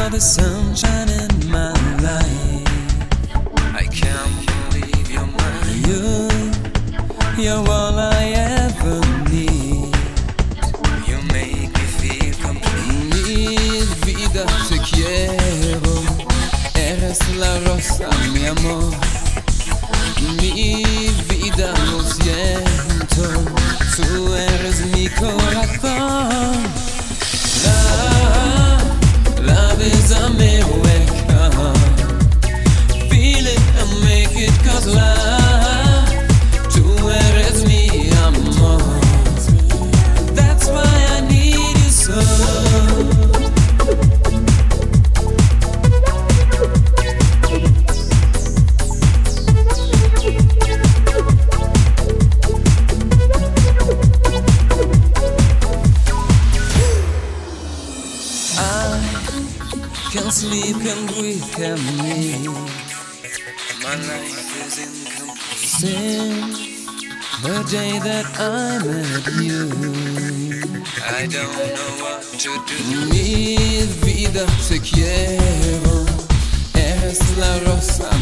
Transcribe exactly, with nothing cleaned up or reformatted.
are the sunshine in my life. I can't believe you're mine. You, you're all I ever need. You make me feel complete. Mi vida te quiero. Eres la rosa, mi amor. Mi vida lo siento. Tú eres mi corazón. Love, love is a miracle. Feel it and make it, 'cause love, tú eres mi amor. That's why I need you so. Can't sleep, can't breathe, can't live. My life is incomplete since the day that I met you. I don't know what to do. Mi vida te quiero. Eres la rosa,